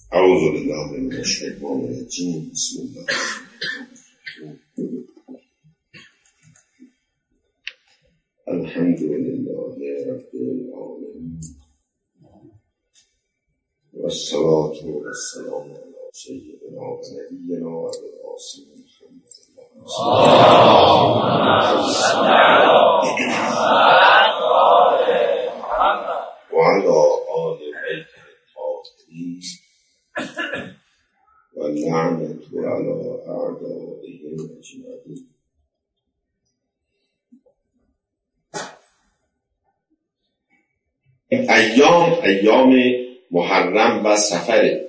اعوذ بالله من الشیطان الرجیم. بسم الله الحمد لله رب العالمین و الصلاة و السلام علی سیدنا و نبینا و القاسم محمد و علی آل بیت الطاهرین و لعنت علی اعدائهم اجمعین. ایام محرم و صفر.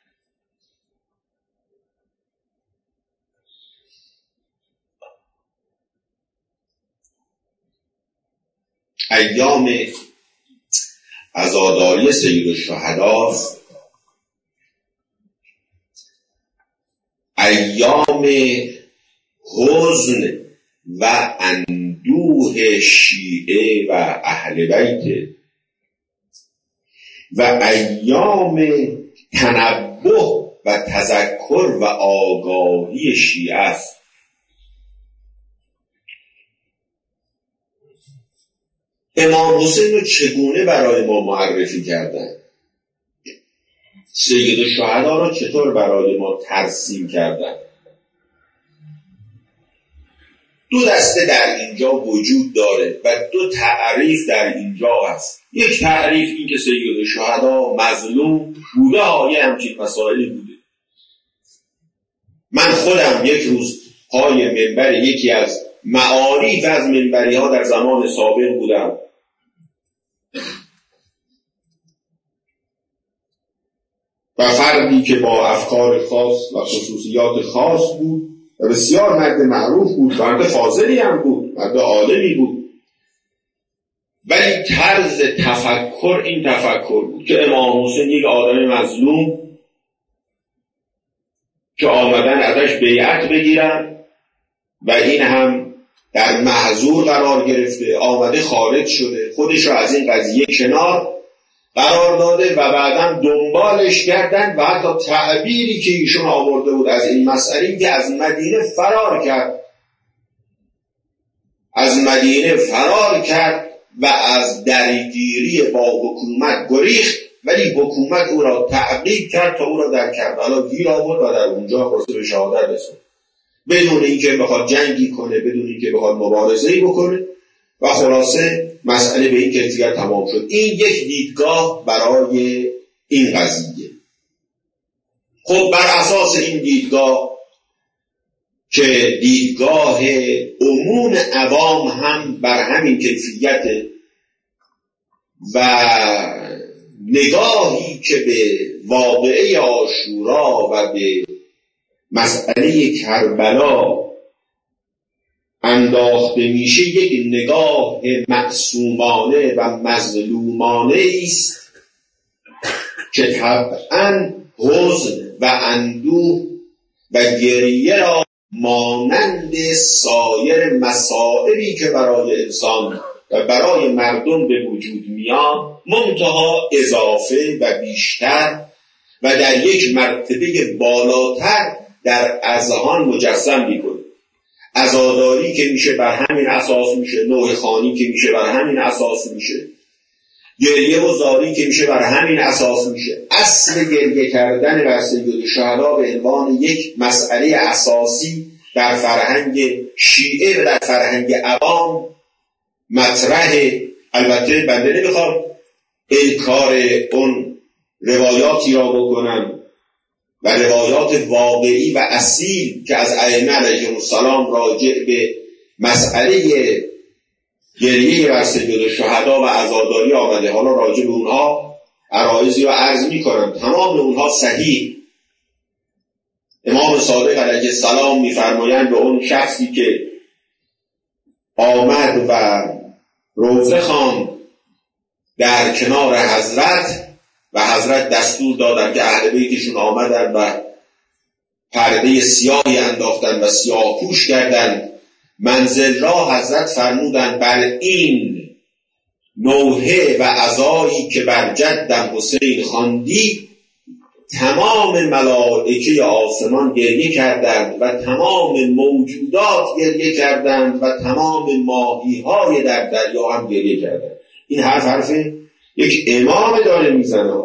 ایام عزاداری سیدالشهدا، ایام حزن و اندوه شیعه و اهل بیت و ایام تنبه و تذکر و آگاهی شیعه است. امام حسین رو چگونه برای ما معرفی کردن؟ سیدالشهدا رو چطور برای ما ترسیم کردن؟ دو دسته در اینجا وجود داره و دو تعریف در اینجا هست. یک تعریف این که سیدالشهدا مظلوم بوده، یه همچین مسائلی بوده. من خودم یک روز پای منبر یکی از معارف از منبری ها در زمان سابق بودم و فردی که با افکار خاص و خصوصیات خاص بود و بسیار مرد معروف بود، مرد فاضلی هم بود، مرد عالمی بود، ولی طرز تفکر این تفکر بود که امام حسین یک آدم مظلوم که آمدن ازش بیعت بگیرن و این هم در محظور قرار گرفته، آمده خارج شده، خودش رو از این قضیه کنار قرار داده و بعدم دنبالش کردن و حتی تعبیری که ایشون آورده بود از این مسئله که از مدینه فرار کرد، از مدینه فرار کرد و از درگیری با حکومت گریخت، ولی حکومت او را تعقیب کرد تا او را در کربلا گیر آورد و در اونجا خلاصه به شهادت رسوند، بدون اینکه بخواد جنگی کنه، بدون اینکه بخواد مبارزه‌ای بکنه و خلاصه مسئله به این کیفیت تمام شد. این یک دیدگاه برای این قضیه. خب بر اساس این دیدگاه که دیدگاه عموم عوام هم بر همین کیفیت و نگاهی که به واقعه عاشورا و به مسئله کربلا انداخته میشه، یک نگاه معصومانه و مظلومانه است که طبعاً حزن و اندوه و گریه را مانند سایر مسائلی که برای انسان و برای مردم به وجود میاد، منتها اضافه و بیشتر و در یک مرتبه بالاتر در اذهان مجسم میکنه. عزاداری که میشه بر همین اساس میشه، نوح خوانی که میشه بر همین اساس میشه، گریه و زاری که میشه بر همین اساس میشه. اصل گریه کردن بر سیدالشهدا به عنوان یک مسئله اساسی در فرهنگ شیعه و در فرهنگ عوام مطرح. البته بنده نمیخوام انکار اون روایاتی را بکنم و روایات واقعی و اصیل که از ائمه علیهم السلام راجع به مسئله گریه بر سیدالشهدا و عزاداری آمده. حالا راجع به اونها عرایضی را عرض می‌کنم، تمام اونها صحیح. امام صادق علیه السلام می‌فرمایند به اون شخصی که آمد و روزه خواند در کنار حضرت و حضرت دستور دادن که اهل بیتشون آمدن و پرده سیاهی انداختن و سیاه پوش کردن. منزل را حضرت فرمودن بر این نوحه و عزایی که بر جدم حسین خواندی تمام ملائکه آسمان گریه کردند و تمام موجودات گریه کردند و تمام ماهی‌های در دریا هم گریه کردند. این حرف یک امام داره میزنه.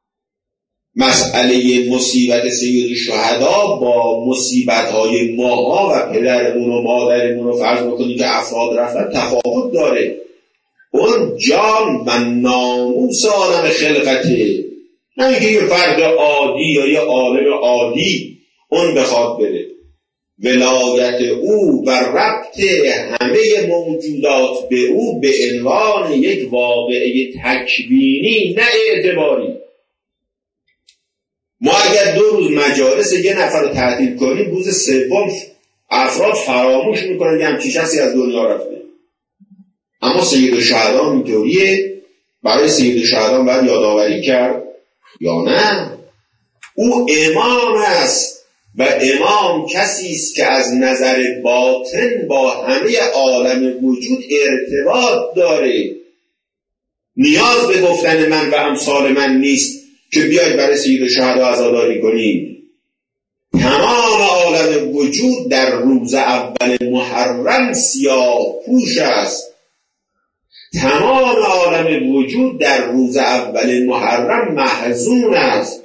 مسئله مصیبت سید الشهدا با مصیبت‌های ماها و پدرمون و مادرمون رو فرض بکنید که افراد رفتن تفاوت داره. اون جان و ناموس عالم خلقته، نه اینکه یه فرد عادی یا یه عالم عادی اون بخواد بره. ولایت او و ربط همه موجودات به او به عنوان یک واقعه تکوینی نه اعتباری. ما اگر 2 روز مجالس یه نفر رو تعطیل کنیم، روز سوم افراد فراموش میکنن که همچین شخصی از دنیا رفته. اما سید الشهدا اینطوریه. برای سید الشهدا باید یادآوری کرد یا نه؟ او امام است و امام کسی است که از نظر باطن با همه عالم وجود ارتباط داره. نیاز به گفتن من و امثال من نیست که بیاید برای سید الشهدا عزاداری کنید. تمام عالم وجود در روز اول محرم سیاه پوش است. تمام عالم وجود در روز اول محرم محزون است.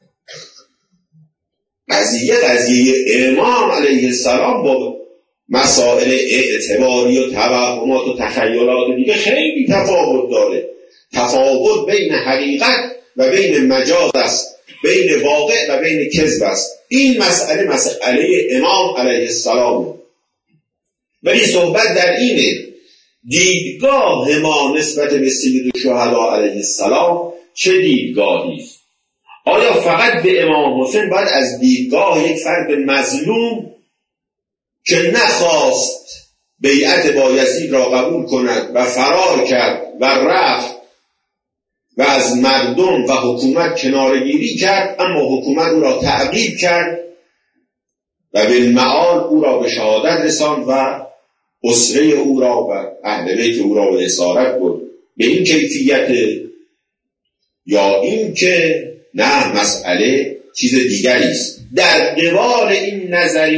قضیه امام علیه السلام با مسائل اعتباری و توهمات و تخیلات دیگه خیلی تفاوت داره. تفاوت بین حقیقت و بین مجاز است، بین واقع و بین کذب است. این مسئله امام علیه السلام. ولی صحبت در اینه دیدگاه ما نسبت به سید الشهدا علیه السلام چه دیدگاهی است؟ آیا فقط به امام حسین باید از دیدگاه یک فرد مظلوم که نخواست بیعت بایزید را قبول کند و فرار کرد و رفت و از مردم و حکومت کنارگیری کرد، اما حکومت او را تعقیب کرد و بالمعال او را به شهادت رساند و اسره او را و اهل بیت او را به اسارت برد، به این کیفیت؟ یا این که نه، مسئله چیز دیگری است؟ در قبال این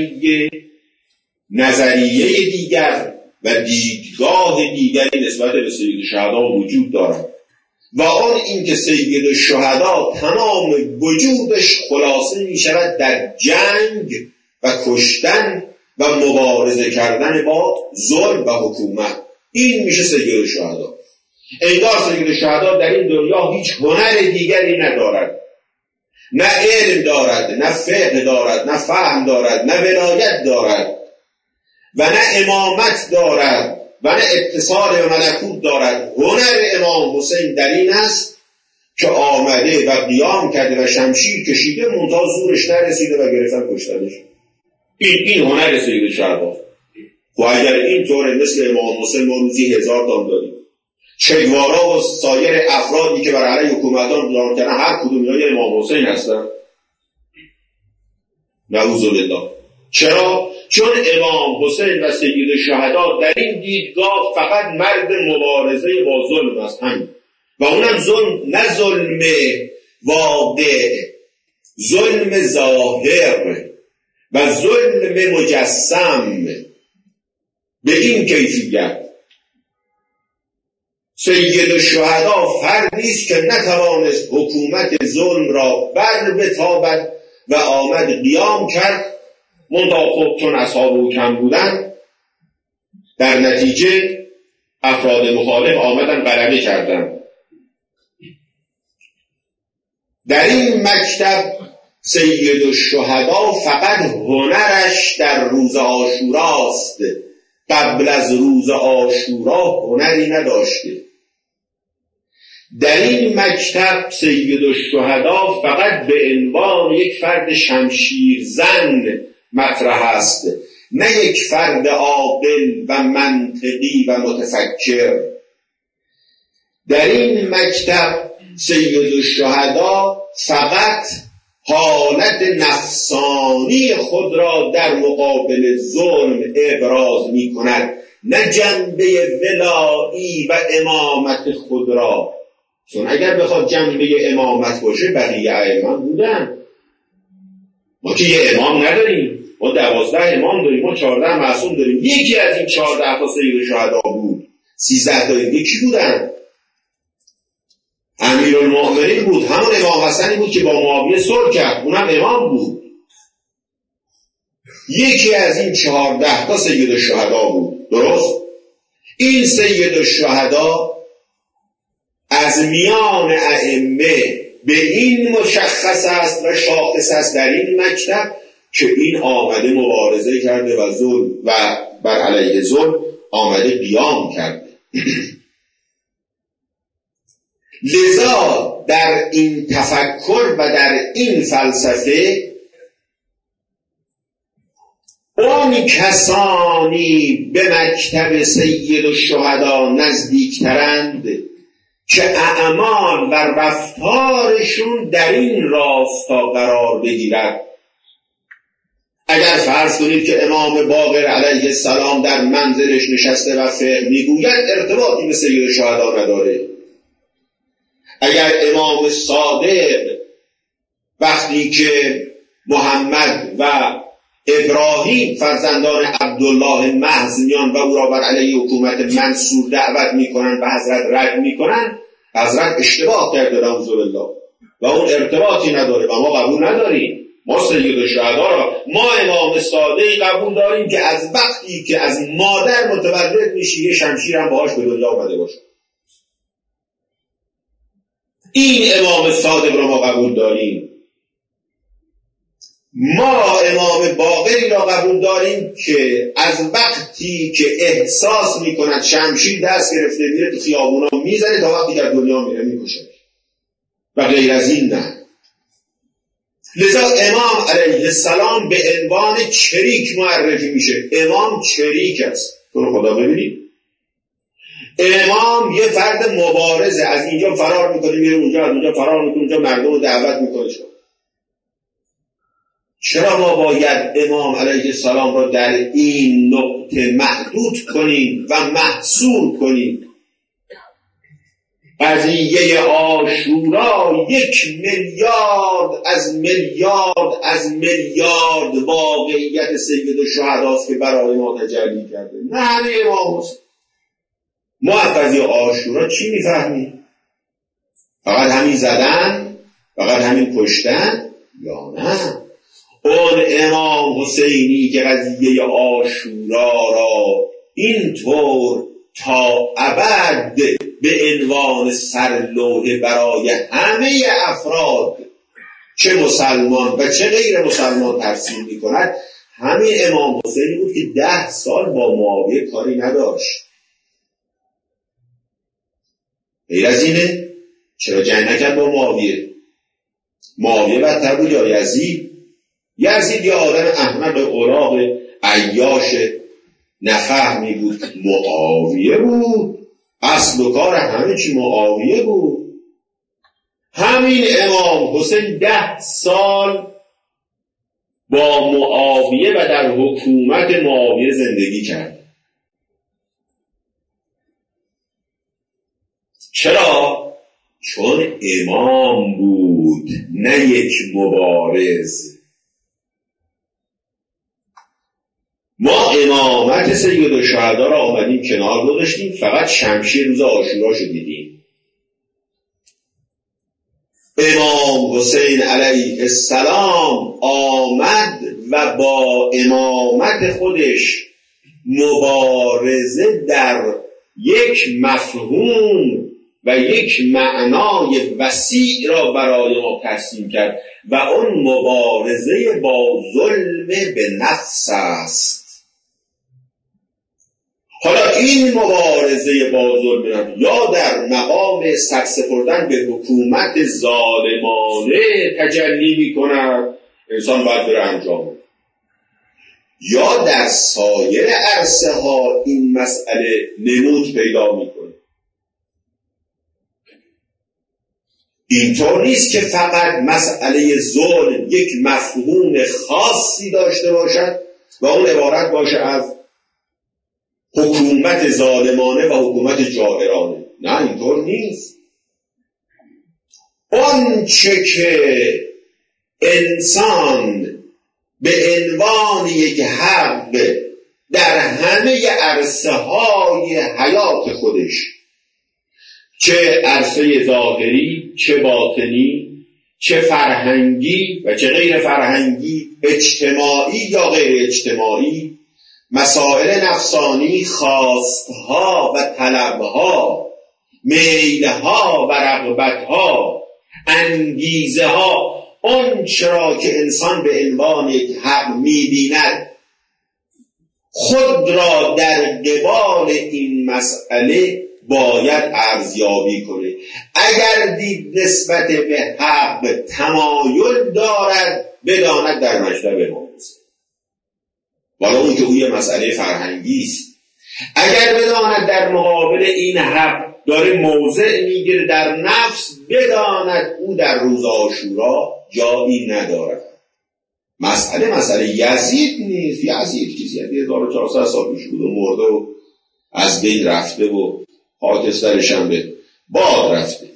نظریه دیگر و دیدگاه دیگری نسبت به سید الشهدا وجود دارد و آن این که سید الشهدا تمام وجودش خلاصه می شود در جنگ و کشتن و مبارزه کردن با ظلم و حکومت. این میشه سید الشهدا. انگار سید الشهدا در این دنیا هیچ هنر دیگری ندارد، نه علم دارد، نه فقه دارد، نه فهم دارد، نه ولایت دارد و نه امامت دارد و نه اتصال به ملکوت دارد. هنر امام حسین در این است که آمده و قیام کرده و شمشیر کشیده، منتها زورش نرسیده و گرفتن کشتنش. این هنر سید الشهدا. و اگر اینطوره مثل امام حسین ما روزی 1000 تام داریم. چگوارا و سایر افرادی که بر علیه حکومتان قیام کردن هر کدوم اینا امام حسین هستن. نعوذ بالله. چرا؟ چون امام حسین و سید الشهدا در این دیدگاه فقط مرد مبارزه با ظلم است، همین. و اونم ظلم، نه ظلم واقع، ظلم ظاهر و ظلم مجسم. به این کیفیت سید الشهدا فردی است که نتوانست حکومت ظلم را بر بتابد و آمد قیام کرد، منتها خب چون اصحاب او کم بودن، در نتیجه افراد مخالف آمدن غلبه کردن. در این مکتب سید الشهدا فقط هنرش در روز عاشوراست. قبل از روز عاشورا هنری نداشته. در این مکتب سید الشهدا فقط به عنوان یک فرد شمشیر زن مطرح است، نه یک فرد عاقل و منطقی و متفکر. در این مکتب سید الشهدا فقط حالت نفسانی خود را در مقابل ظلم ابراز می کند، نه جنبه ولایی و امامت خود را. چون اگر بخواد جنبه امامت باشه بقیه ائمه بودن. ما که یه امام نداریم، ما 12 امام داریم، ما 14 معصوم داریم. یکی از این 14 تا سید شهدا بود. 13 تا دیگه کی بودن؟ امیرالمؤمنین بود، همون امام حسنی بود که با معاویه صلح کرد، اونم امام بود. یکی از این 14 تا سید الشهدا بود. درست؟ این سید الشهدا از میان ائمه به این مشخص است و شاخص است در این مکتب که این آمده مبارزه کرده و ظلم و بر علیه ظلم آمده قیام کرده. لذا در این تفکر و در این فلسفه اون کسانی به مکتب سید الشهدا نزدیکترند که اعمال و رفتارشون در این راستا قرار بگیرد. اگر فرض کنید که امام باقر علیه السلام در منزلش نشسته و فقه میگوید، ارتباطی به سید الشهدا نداره. اگر امام صادق وقتی که محمد و ابراهیم فرزندان عبدالله محض میان و او را بر علیه حکومت منصور دعوت میکنن و حضرت رد میکنن، حضرت اشتباه کرده رضی الله و اون ارتباطی نداره و ما قبول نداریم. ما سید الشهدا را، ما امام صادق قبول داریم که از وقتی که از مادر متولد میشه یه شمشیر هم باهاش به دنیا آمده باشه. این امام صادق را ما قبول داریم. ما امام باقری را قبول داریم که از وقتی که احساس میکند شمشیر دست گرفته میره تو خیابونا میزنه تا وقتی در دنیا میره میکشه و غیر از این نه. لذا امام علیه السلام به عنوان چریک معرفی میشه. امام چریک است. تو رو خدا ببینید، امام یه فرد مبارزه، از اینجا فرار میکنه میره اونجا، از اونجا فرار میکنه اونجا، مردم رو دعوت میکنه. چرا ما باید امام علیه السلام را در این نقطه محدود کنیم و محصور کنیم؟ قضیه عاشورا 1 میلیارد از میلیارد واقعیت سید الشهداست که برای ما تجلی کرده. نه همه امام هست. ما از قضیه عاشورا چی میفهمیم؟ فقط همین زدن؟ فقط همین کشتن؟ یا نه؟ اون امام حسینی که قضیه عاشورا را اینطور تا ابد به عنوان سرلوحه برای همه افراد چه مسلمان و چه غیر مسلمان ترسیم می کند، همین امام حسینی بود که 10 سال با معاویه کاری نداشت. غیر از اینه چرا جنگ نکرد با معاویه؟ معاویه بدتر بود یا یزید؟ یزید یا آدم احمق اوراق عیاش نفهمی بود. معاویه بود. اصل و کار همه چی معاویه بود. همین امام حسین 10 سال با معاویه و در حکومت معاویه زندگی کرد. چرا؟ چون امام بود، نه یک مبارز. ما امامت سید الشهدا را آمدیم کنار گذاشتیم، فقط شمشیر روز عاشورا شو دیدیم. امام حسین علیه السلام آمد و با امامت خودش مبارزه در یک مفهوم و یک معنای وسیع را برای ما ترسیم کرد و اون مبارزه با ظلم به نفس است. حالا این مبارزه با ظلم یا در مقام سرسپردن به حکومت ظالمانه تجلی می کند، انسان باید بره انجام بده، یا در سایر عرصه ها این مسئله نمود پیدا می کنه. اینطور نیست که فقط مسئله ظلم یک مفهوم خاصی داشته باشد و اون عبارت باشه از حکومت ظالمانه و حکومت جائرانه. نه، اینطور نیست. آنچه که انسان به عنوان یک حق در همه عرصه های حیات خودش، چه عرصه ظاهری، چه باطنی، چه فرهنگی و چه غیر فرهنگی، اجتماعی یا غیر اجتماعی، مسائل نفسانی، خواستها و طلبها، میلها و رغبتها، انگیزه ها، اون چرا که انسان به عنوان یک حق می‌بیند، خود را در قبال این مسئله باید ارزیابی کنه. اگر دید نسبت به حق تمایل دارد، بداند در مطلب امام حسین، والا اون که او یه مسئله فرهنگی است. اگر بداند در مقابل این حق داره موضع میگیره در نفس، بداند او در روز عاشورا جایی ندارد. مسئله یزید نیست. یزید چیزی 1400 سال پیش بود و مرده و از بین رفته و خاکسترش هم به باد رفته.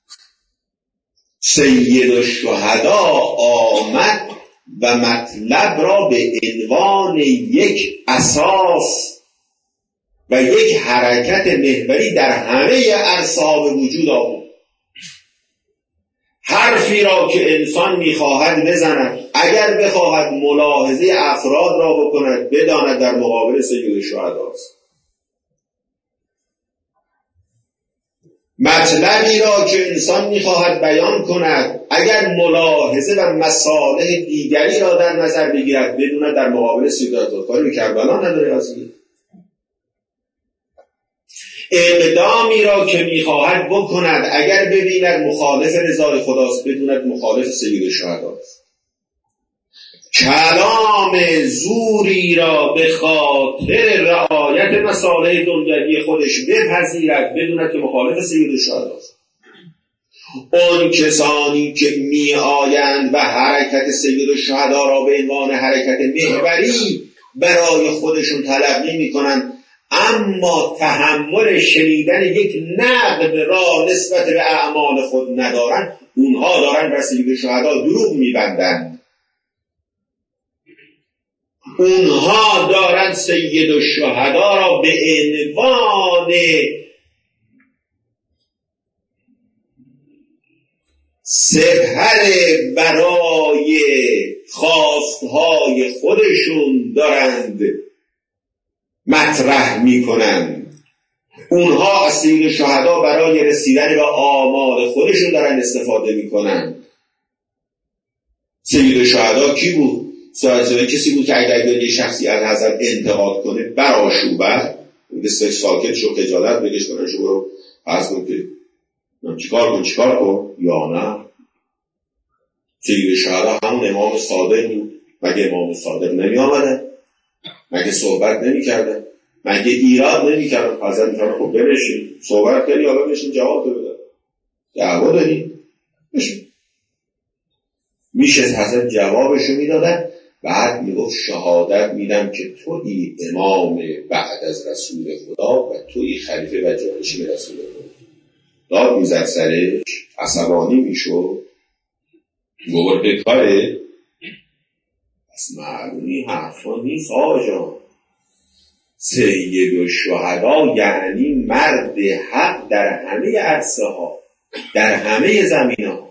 سید الشهدا آمد و مطلب را به عنوان یک اساس و یک حرکت محوری در همه عرصه ها به وجود آورد. حرفی را که انسان میخواهد بزند، اگر بخواهد ملاحظه افراد را بکند، بداند در مقابل سید الشهدا است. مطلبی را که انسان میخواهد بیان کند، اگر ملاحظه و مصالح دیگری را در نظر بگیرد، بداند در مقابل سید الشهدا کربلا نداره اصلی. اقدامی را که میخواهد بکند، اگر ببیند مخالف رضای خداست، بداند مخالف سید الشهداست. کلام زوری را به خاطر رعایت مصالح دنیوی خودش بپذیرد، بداند که مخالف سید الشهداست. اون کسانی که می آیند و حرکت سید الشهدا را به عنوان حرکت محوری برای خودشون تلقی می کنند، اما تحمل شنیدن یک نقد را نسبت به اعمال خود ندارند، اونها دارن بر سید الشهدا دروغ میبندند. اونها دارن سید الشهدا را به عنوان سپر برای خواستهای خودشون دارند مطرح میکنند. اونها از سید الشهدا برای رسیدن به آمال خودشون دارن استفاده میکنند. سید الشهدا کی بود؟ سید کسی بود که اگر یه شخصی از حضرت انتقاد کنه برآشوبد، بسیار ساکت شو، خجالت بکش، کنن شو برو عرض کن که چیکار کن یا نه. سید الشهدا همون امام صادق بود. مگه امام صادق نمی آمده؟ مگه صحبت نمی کرده؟ مگه ایراد نمی کرده؟ حضرت می فرمود خب بنشین، صحبت کنی، حالا بنشین جواب تو بده. دعوا داری؟ بشین. میشه حضرت جوابشو میدادن. بعد میگفت شهادت میدم که تویی امام بعد از رسول خدا و تویی خلیفه و جانشین رسول خدا. داد میزد سرش، عصبانی میشد، گفت به کاره. پس معلومی حرفا نیست آقا جان. سید الشهدا یعنی مرد حق در همه عرصه ها، در همه زمین ها.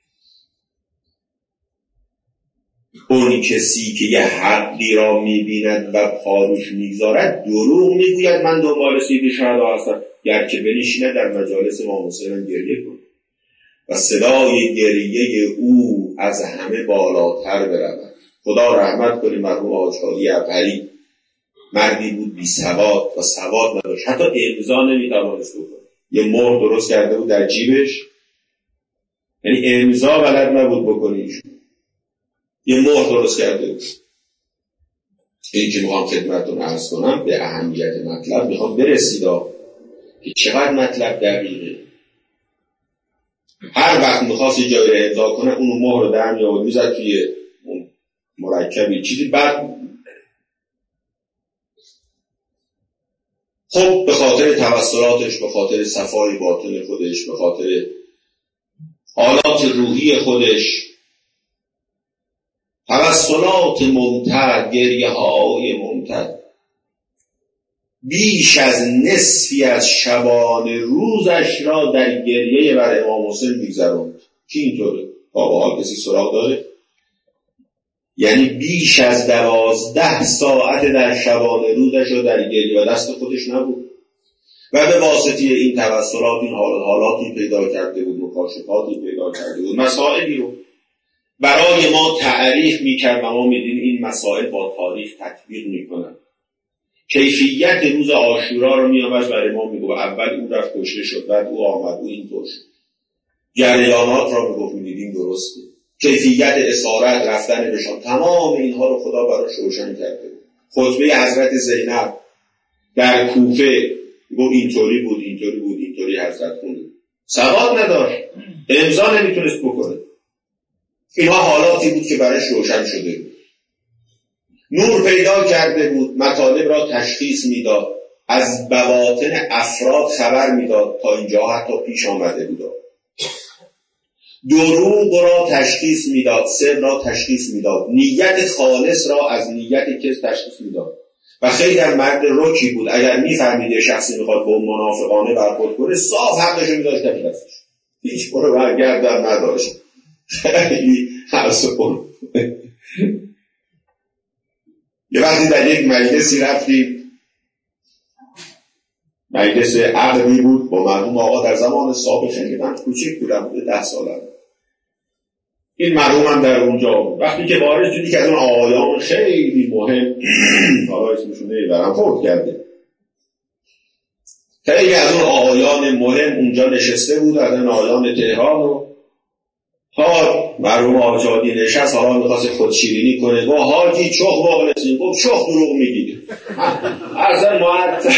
اون کسی که یه حقی را میبیند و پاروش میگذارد دروغ میگوید من دنبال سید الشهدا هستم، گرچه بنشیند در مجالس امام حسین گریه کند و صدای گریه او از همه بالاتر برود. خدا رحمت کنه مرحوم حاج هادی عبهری، مردی بود بی سواد و سواد نداشت، حتی امضا نمیتوانست بکنه. یه مهر درست کرده بود در جیبش، یعنی امضا بلد نبود بکنه. ایشون یه مهر درست کرده بود. این که میخوام خدمتتون عرض کنم به اهمیت مطلب میخوام برسید که چقدر مطلب دقیقه. هر وقت میخواست یه جایی رو امضا کنه، اونو مهر رو در میآورد میزد توی مرکبی چیزی، بعد خب به خاطر توسلاتش، به خاطر صفای باطن خودش، به خاطر حالات روحی خودش، توسلات ممتد، گریه های ممتد، بیش از نصفی از شبانه روزش را در گریه بر امام حسین می‌گذراند. کی اینطوره؟ بابا کسی سراغ داره؟ یعنی بیش از 12 ساعت در شبانه روزش را در گریه و دست خودش نبود و به واسطه این توسلات این حالاتی پیدا کرده بود، مکاشفاتی پیدا کرده بود، مسائلی رو برای ما تعریف می‌کرد و ما می‌دیم این مسائل با تاریخ تطبیق می‌کنن. کیفیت روز عاشورا رو می‌آورد برای ما میگه اول او رفت کشته شد، بعد او آمد، او اینطور شد. جریانات را میگفت می‌دیدیم درسته. کیفیت اسارت، رفتن بهشان، تمام اینها رو خدا براش روشن کرده. خطبه حضرت زینب در کوفه گفت اینطوری بود، اینطوری بود، اینطوری حضرت خونده. سواد نداشت، امضا نمیتونست بکنه. اینها حالاتی بود که برایش روشن شده بود. نور پیدا کرده بود، مطالب را تشخیص میداد، از بواطن افراد خبر میداد. تا اینجا حتی پیش آمده بود. دروغ را تشخیص میداد، سر را تشخیص میداد، نیت خالص را از نیت کس تشخیص میداد. و خیلی در مرد رکی بود. اگر میفهمیده شخصی میخواد با منافقانه برخورد کنه، صاف حقشو میداشت در دستش، هیچ برو برگردم نداشت. خیلی حسون. یه وقتی در یک مجلسی رفتیم، مجلس عقدی بود با مرحوم آقا در زمان سابق، خیلی من کوچیک بودم، 10 سالم. این مرحوم هم در اونجا بود. وقتی که وارد شدی که از اون آقایان خیلی مهم، حالا اسمشون نمیبرم، فوت کرده، خیلی از اون آقایان مهم اونجا نشسته بود، از اون آقایان تهران. و ها مرحوم آجادی نشست، حالا میخواست خودشیرینی کنه، گفت حاجی چخ بغلسین، گفت چخ دروغ میگید. اصلا معطل.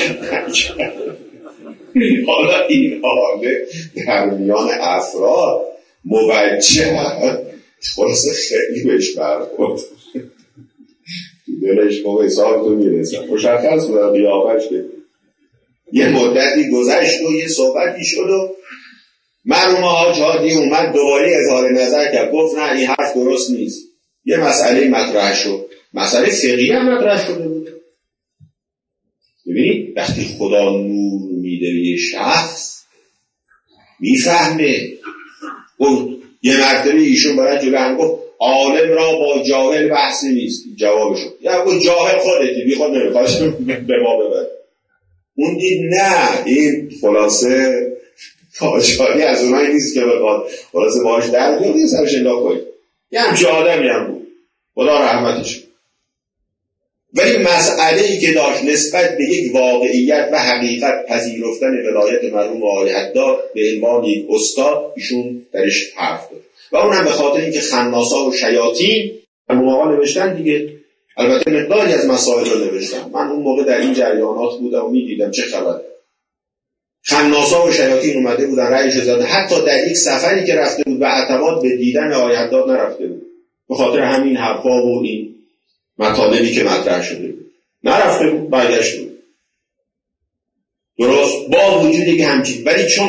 حالا این حاله در میان افراد موجه خلاصه خیلی بهش برخورد، تو دلش موقع حساب تو میرسن. مشخص بود قیافش که یه مدتی گذشت و یه صحبتی شد و مرحوم حاج هادی اومد دوباره اظهار نظر کرد، گفت نه این حرف درست نیست. یه مسئله مطرح شد، مسئله فقهی هم مطرح شده بود. ببینید وقتی خدا نور میده به یه شخص میفهمه. یه مرتبه ایشون برای جلو هم گفت عالم را با جاهل بحثی نیست. جوابش شد یا گفت جاهل خودتی، بی خود نمیخواست به ما ببر. اون دید نه این خلاصه تاجاری از اونایی نیست که بخواد خلاصه باهاش در بیاد یه سرش انداخت کنید. یه همچه آدمی هم بود، خدا رحمتش. ولی مسئله‌ای که داشت نسبت به یک واقعیت و حقیقت پذیرفتن ولایت مرحوم آقای حداد به عنوان یک استاد، ایشون درش حرف داد و اونم به خاطر اینکه خناسا و شیاطین مرحوم آقا نوشتن دیگه. البته مقداری از مسائل رو نوشتن، من اون موقع در این جریانات بودم و میدیدم چه خبره. خناسا و شیاطین اومده بودن رأیش زدن، حتی در یک سفری که رفته بود به عتبات به دیدن آقای حداد نرفته بود، به خاطر همین حرفا و این مطالبی که مطرح شده بود نرفته بود، برگشته بود. درست با وجودی که همچین، ولی چون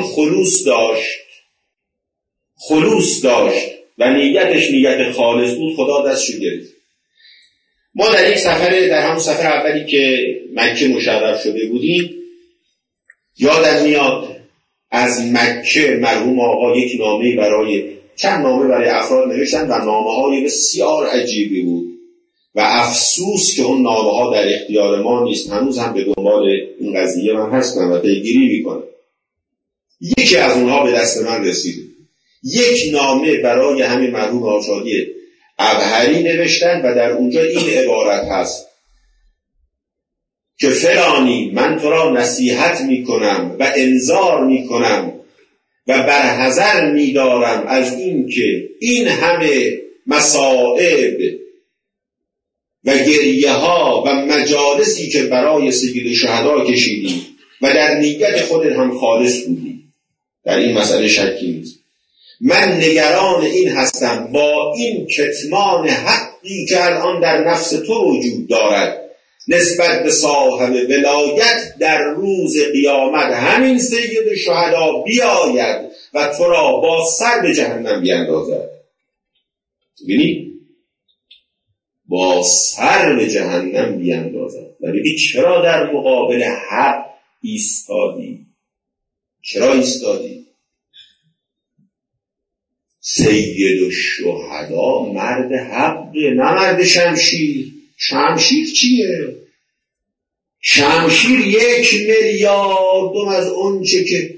خلوص داشت و نیتش نیت خالص بود، خدا دستشو گرفت. ما در یک سفر، در همون سفر اولی که مکه مشرف شده بودیم، یادم میاد از مکه مرحوم آقا یک نامه چند نامه برای افراد نوشتن و نامه‌های بسیار عجیبی بود و افسوس که اون نامه‌ها در اختیار ما نیست. هنوز هم به دنبال این قضیه من هستم و پیگیری میکنم. یکی از اونها به دست من رسید. یک نامه برای همین مرحوم آشادی ابهری نوشتن و در اونجا این عبارت هست که فلانی من تو را نصیحت میکنم و انذار میکنم و برحذر میدارم از این که این همه مصائب و گریه ها و مجالسی که برای سید شهدا کشیدی و در نیت خودت هم خالص بودی، در این مسئله شکی نیست. من نگران این هستم با این کتمان حقی که الان در نفس تو وجود دارد نسبت به صاحب ولایت، در روز قیامت همین سید شهدا بیاید و تو را با سر به جهنم بیندازد. ببینید با سر به جهنم بیندازد. و ببینید چرا در مقابل حق ایستادی؟ چرا ایستادی؟ سید الشهدا مرد حقه، نه مرد شمشیر. شمشیر چیه؟ شمشیر 1,000,000,000 از اون چه که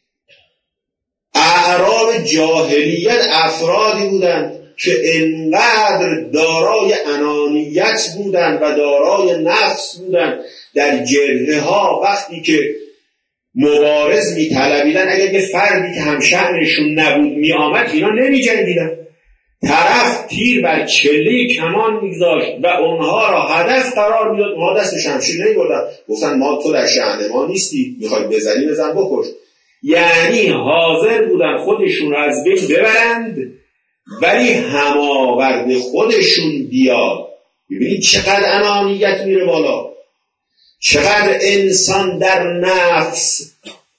اعراب جاهلیت افرادی بودند که انقدر دارای انانیت بودند و دارای نفس بودند در جبهه ها وقتی که مبارز می‌طلبیدن اگر یه فردی که همشهرشون نبود می‌آمد اینا نمی‌جنگیدن. طرف تیر بر چله کمان می‌گذاشت و اونها را هدف قرار می‌داد، اونها دست شمشیر نمی‌بردن، گفتن ما تو در شأن ما نیستی، می‌خوای بزنی بزن بکش. یعنی حاضر بودن خودشون را از بین ببرند ولی هماورد خودشون بیاد. ببینید چقدر انانیت میره بالا، چقدر انسان در نفس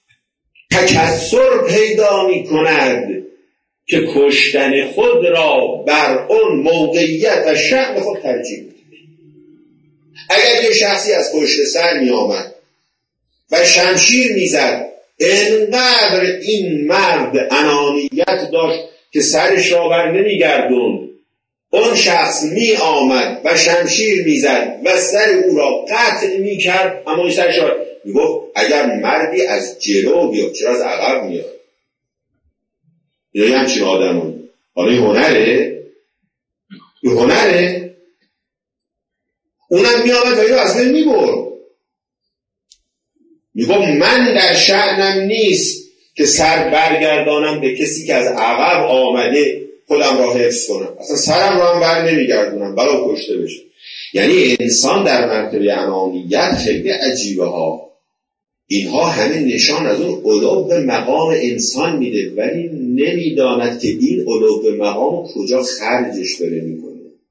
تکثر پیدا می کند که کشتن خود را بر اون موقعیت و شأن خود ترجیح میده. اگر یه شخصی از پشت سر می آمد و شمشیر می زد، انقدر این مرد انانیت داشت که سرش را بر نمی گردوند، اون شخص می آمد و شمشیر می زد و سر او را قطع می کرد، اما این سرش را می گفت اگر مردی از جلو بیاد چرا از عقب میاد؟ اینایی همچین آدمون. حالا این هنره؟ این هنره؟ اونم می آمد و اینو اصلا می برد، می گفت من در شأنم نیست که سر برگردانم به کسی که از عقب آمده خودم را حفظ کنم، اصلا سرم را هم بر نمیگردونم بلا کشته بشه. یعنی انسان در مرتبه انانیت خیلی عجیبه ها. اینها همه نشان از اون علو به مقام انسان میده، ولی نمیداند که این علو به مقام کجا خرجش داره میکنه.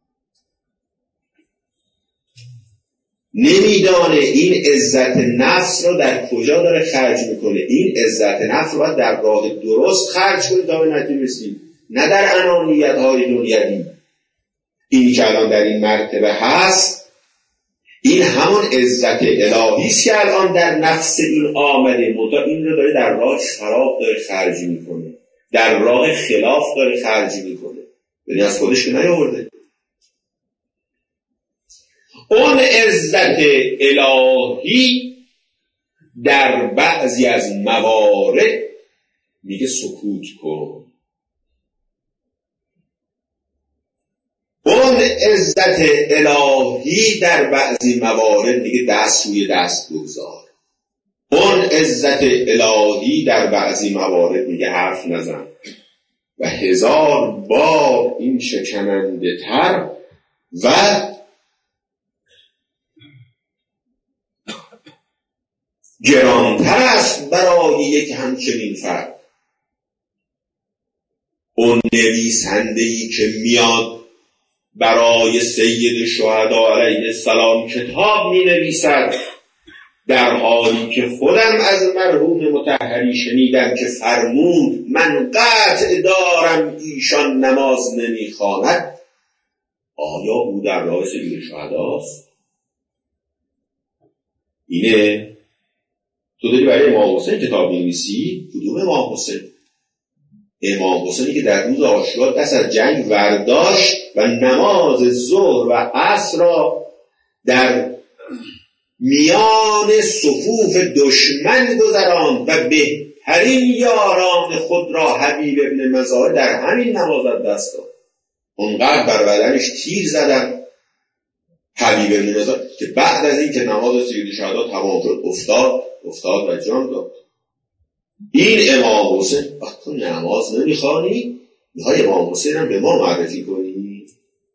نمیدانه این عزت نفس رو در کجا داره خرج میکنه. این عزت نفس رو باید در راه درست خرج کنه تا به نتیجه رسید، نه در انانیت های دنیوی. این که الان در این مرتبه هست این همون عزت الهی است که الان در نفس این آمده، منتها این رو داره در راه خراب داره خرج میکنه، در راه خلاف داره خرج میکنه، یعنی از خودش که نیاورده. اون عزت الهی در بعضی از موارد میگه سکوت کن. اون عزت الهی در بعضی موارد میگه دست روی دست بگذار. اون عزت الهی در بعضی موارد میگه حرف نزن. و 1000 بار این شکننده تر و گرانتر است برای یک همچنین فرد. اون نویسنده‌ای که میاد برای سید شهدا علیه السلام کتاب می نویسد، در حالی که خودم از مرحوم مطهری شنیدم که فرمود من قطع دارم ایشان نماز نمی خواند، آیا او در راه سید شهداست؟ اینه تو داری برای امام حسین کتاب می نویسی؟ کدوم امام حسین؟ امام حسینی که در روز عاشورا دست از جنگ ورداشت و نماز ظهر و عصر را در میان صفوف دشمن گذراند و بهترین یاران خود را حبیب ابن مظاهر در همین نماز از دست داد. اونقدر بر بدنش تیر زدن حبیب ابن مظاهر که بعد از این که نماز سید شهدا تمام شد افتاد و جان داد. این امام حسین وقت تو نماز نمیخوانی میخوای امام حسین هم به ما معرفی کنی؟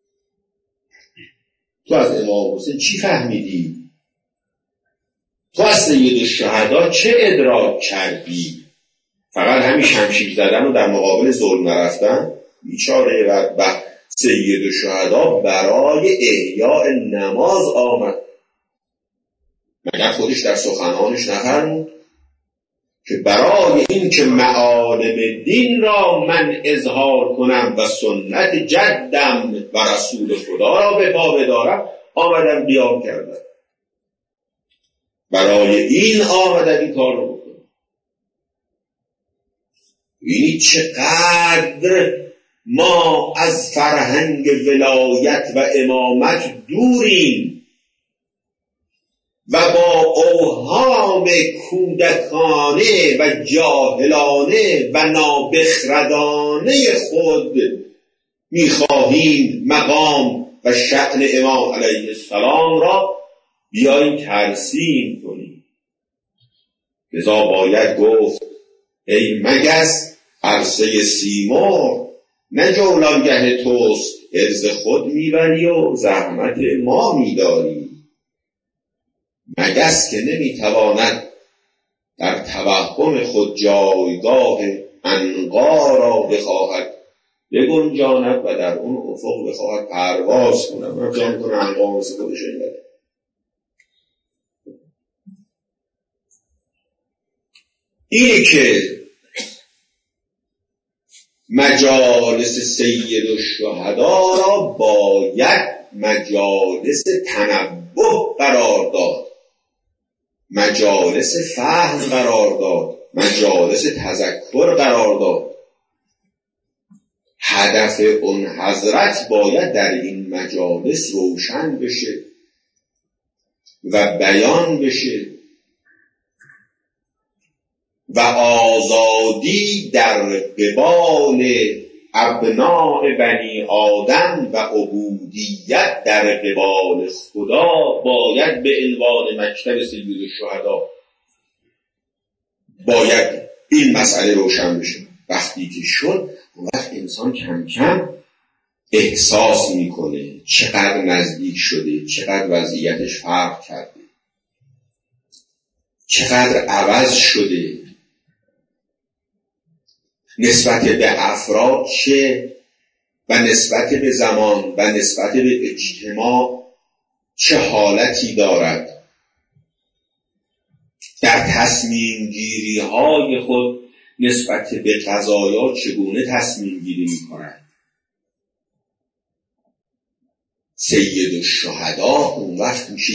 تو از امام حسین چی فهمیدی؟ تو از سید الشهدا چه ادراک کردی؟ فقط همین شمشیر زدن و در مقابل ظلم نرفتن؟ بیچاره بدبخت سید الشهدا برای احیاء نماز آمد. مگر خودش در سخنانش نفرمود که برای این که معالم دین را من اظهار کنم و سنت جدم و رسول خدا را به پا بدارم آمدم قیام کردم. برای این آمدم این کار رو بکنم. یعنی چقدر ما از فرهنگ ولایت و امامت دوریم و با اوهام کودکانه و جاهلانه و نابخردانه خود میخواهیم مقام و شأن امام علیه السلام را بیاییم ترسیم کنیم. لذا باید گفت ای مگس عرصه سیمرغ نه جولانگه توست، عرض خود میبری و زحمت ما میداری. مگس که نمیتواند در توهم خود جایگاه عنقا را بخواهد بگنجاند و در اون افق بخواهد پرواز کنم امتحان کنه عنقا مثل خودش اینده. اینه که مجالس سید الشهدا را باید مجالس تنبه قرار داد، مجالس فهم قرار داد، مجالس تذکر قرار داد. هدف اون حضرت باید در این مجالس روشن بشه و بیان بشه و آزادی در قبال ابناء بنی آدم و عبودیت در قبال خدا باید به عنوان مکتب سید الشهدا باید این مسئله روشن بشه. وقتی که شد وقت انسان کم کم احساس میکنه چقدر نزدیک شده، چقدر وضعیتش فرق کرده، چقدر عوض شده، نسبت به افراد چه و نسبت به زمان و نسبت به اجتماع چه حالتی دارد، در تصمیم گیری های خود نسبت به قضایا چگونه تصمیم گیری می کند. سید الشهدا اون وقت میشه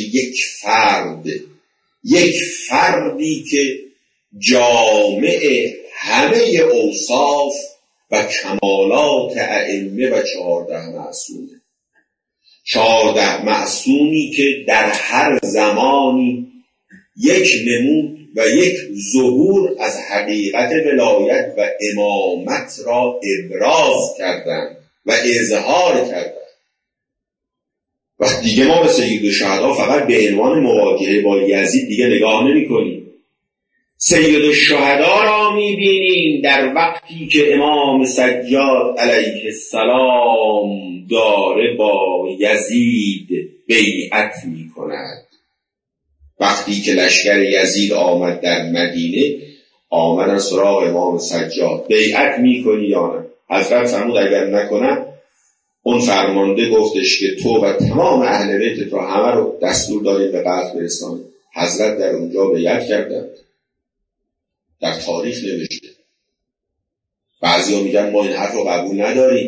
یک فردی که جامع همه اوصاف و کمالات ائمه و 14 معصومه. 14 معصومی که در هر زمانی یک نمود و یک ظهور از حقیقت ولایت و امامت را ابراز کردند و اظهار کردند. وقت دیگه ما به سید الشهدا فقط به عنوان مواجهه با یزید دیگه نگاه نمی کنیم. سید الشهدا را می بینیم در وقتی که امام سجاد علیه السلام داره با یزید بیعت می کند. وقتی که لشکر یزید آمد در مدینه آمدن سراغ امام سجاد بیعت می کنی یا نه؟ حضرت فرمود اگر نکنم اون فرمانده گفتش که تو و تمام اهل بیت تو همه رو دستور دارید به قتل برسانید. حضرت در اونجا بیعت کردند، در تاریخ نوشته. بعضی ها میگن ما این حرف رو قبول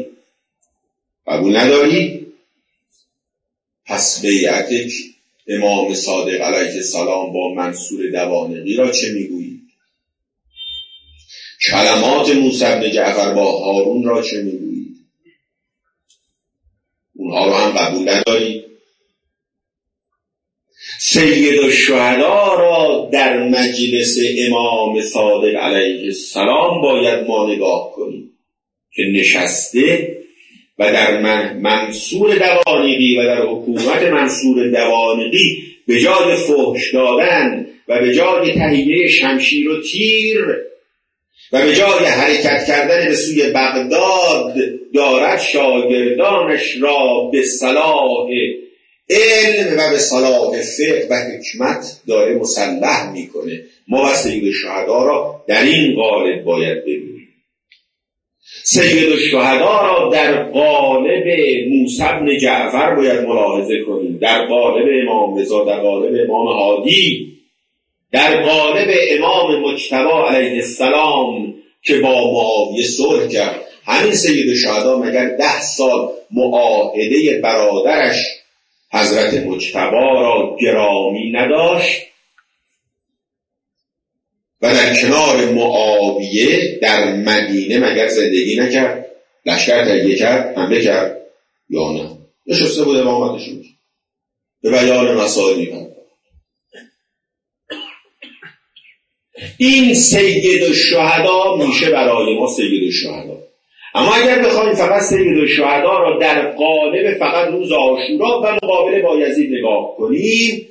نداری؟ پس بیعت امام صادق علیه السلام با منصور دوانقی را چه میگویی؟ کلمات موسی بن جعفر با هارون را چه میگویی؟ اونها رو هم قبول نداری؟ سید الشهدا را در مجلس امام صادق علیه السلام باید ما نگاه کنیم که نشسته و در منصور دوانقی و در حکومت منصور دوانقی به جای فحش دادن و به جای تهیه شمشیر و تیر و به جای حرکت کردن به سوی بغداد دارد شاگردانش را به صلاح علم و به صلاح فقه و حکمت داره مسلح میکنه. ما سید الشهدا را در این قالب باید ببینیم. سید الشهدا را در قالب موسی بن جعفر باید ملاحظه کنیم، در قالب امام رضا، در قالب امام هادی. در قالب امام مجتبی علیه السلام که با معاویه صلح کرد. همین سید الشهدا مگر 10 سال معاهده برادرش حضرت مجتبی را گرامی نداشت و در کنار معاویه در مدینه مگر زندگی نکرد؟ لشکر تهیه کرد، حمله کرد یا نه؟ نشسته بود امامتش میشه به بیان مسائل می‌پرداخت. این سید الشهدا میشه برای ما سید الشهدا. اما اگر بخوایم فقط سید الشهدا را در قالب فقط روز عاشورا و مقابله با یزید نگاه کنیم،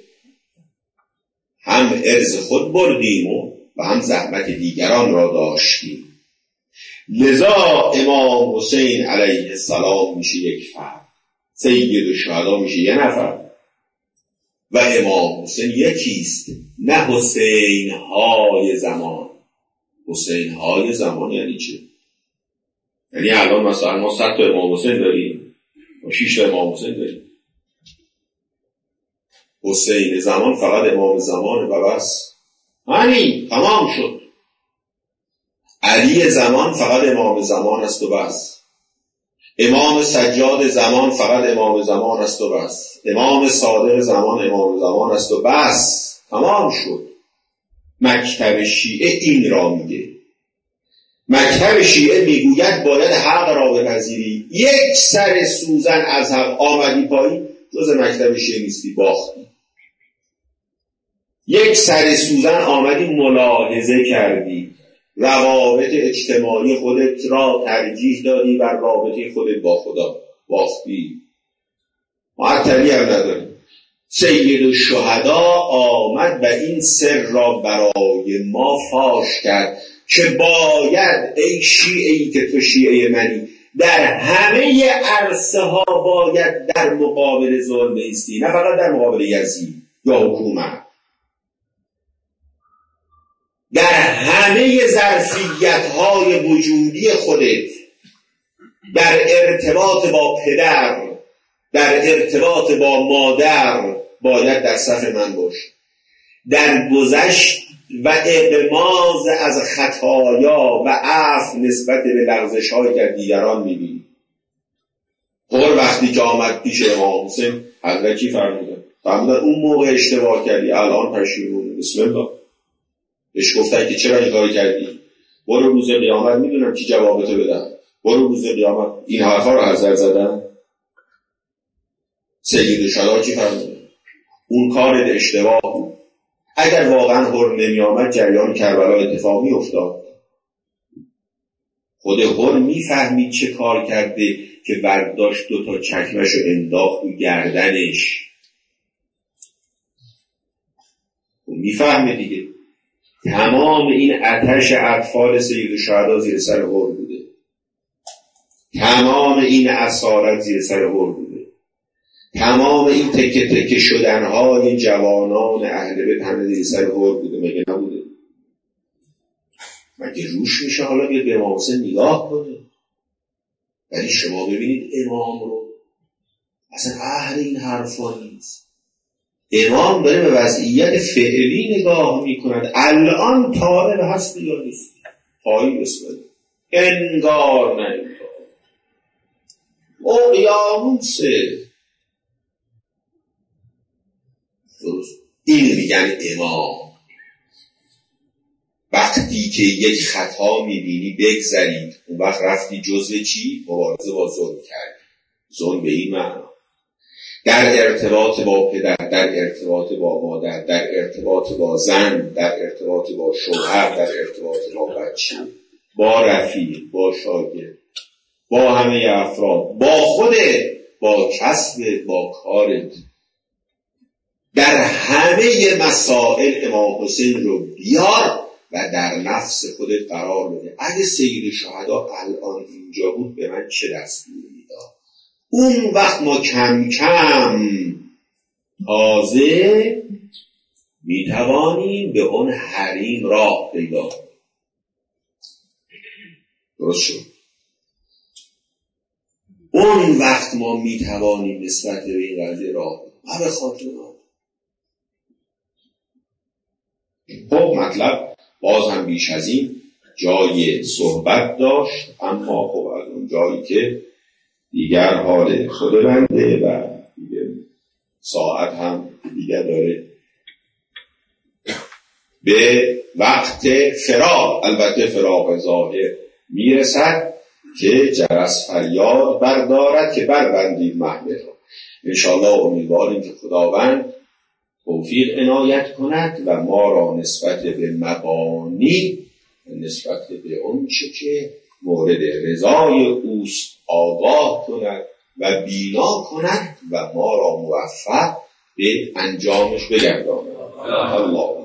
هم ارز خود بردیم و هم زحمت دیگران را داشتیم. لذا امام حسین علیه السلام میشه یک فرد، سید الشهدا میشه یه نفر و امام حسین یکیست، نه حسین های زمان. حسین های زمان یعنی چه؟ یعنی الان مثلا ما 100 تا امام حسین داریم، ما 6 تا امام حسین داریم. حسین زمان فقط امام زمان و بس، همین تمام شد. علی زمان فقط امام زمان است و بس. امام سجاد زمان فقط امام زمان است و بس. امام صادق زمان امام زمان است و بس، تمام شد. مکتب شیعه این را میگه. مکتب شیعه میگوید باید حق را بپذیری. یک سر سوزن از حق آمدی پایین، جز مکتب شیعه نیستی، باختی. یک سر سوزن آمدی ملاحظه کردی، روابط اجتماعی خودت را ترجیح دادی بر رابطه خودت با خدا، باختی. معطلی هم نداری. سید الشهدا آمد و این سر را برای ما فاش کرد که باید ای شیعه‌ای که تو شیعه منی، در همه عرصه ها باید در مقابل ظلم بایستی، نه فقط در مقابل یزید یا حکومت. در همه ظرفیت‌های وجودی خودت، در ارتباط با پدر، در ارتباط با مادر باید در صف من باش. در گذشت و اغماز از خطایا و عفو نسبت به لغزش‌های در دیگران می‌بینی. هر وقتی که آمد پیش امام حسین، حضرت چی فرمودن؟ فرمودن اون موقع اشتباه کردی، الان پشیمونی، بسم الله. بهش گفتن که چرا این کار کردی؟ برو روز قیامت میدونم چی جوابتو بدم. برو روز قیامت. این حرفا رو حضرت زدن. سید الشهدا چی فرمودن؟ اون کار اشتباه بود. اگر واقعا هر نمی آمد جریان کربلا اتفاق می افتاد. خود هر می فهمید چه کار کرده که برداشت 2 تا چکمش رو انداخت و گردنش. می فهمه دیگه. تمام این آتش اطفال سید الشهدا زیر سر هر بوده. تمام این اسارت زیر سر هر بوده. تمام این تکه تکه شدنهای جوانان اهل بیت همه زیر سر هر بوده. مگه نبوده؟ مگه روش میشه حالا بیاد به امام حسین نگاه کنه؟ ولی شما ببینید امام رو اصلا اهل این حرفا نیست. امام داره به وضعیت فعلی نگاه میکند. الان طالب هست یا نیست؟ پایی بسمده انگار نه انگار اقیانوسه. این میگن امام. وقتی که یک خطا میبینی بگذرید، اون وقت رفتی جزء چی؟ مبارزه با ظلم کردی. ظلم به این معنا در ارتباط با پدر، در ارتباط با مادر، در ارتباط با زن، در ارتباط با شوهر، در ارتباط با بچه، با رفیق، با شاگرد، با همه افراد، با خودت، با کسبت، با کارت. در همه مسائل امام حسین رو بیار و در نفس خودت قرار بده. اگه سید الشهدا الان اینجا بود به من چه دستوری میداد؟ اون وقت ما کم کم تازه میتوانیم به اون حریم راه پیدا کنیم. درست شد؟ اون وقت ما میتوانیم نسبت به این قضیه راه پیدا کنیم. به خاطر خب مطلب باز هم بیش از این جای صحبت داشت، اما خب از اون جایی که دیگر حال خود بنده و دیگر ساعت هم دیگر داره به وقت فراق، البته فراق ظاهر میرسد که جرس فریاد بردارد که بربندید محمل را. انشاءالله امیدواریم که خداوند توفیق عنایت کند و ما را نسبت به مبانی، نسبت به اون چه که مورد رضای اوست آگاه کند و بینا کند و ما را موفق به انجامش بگرداند. الله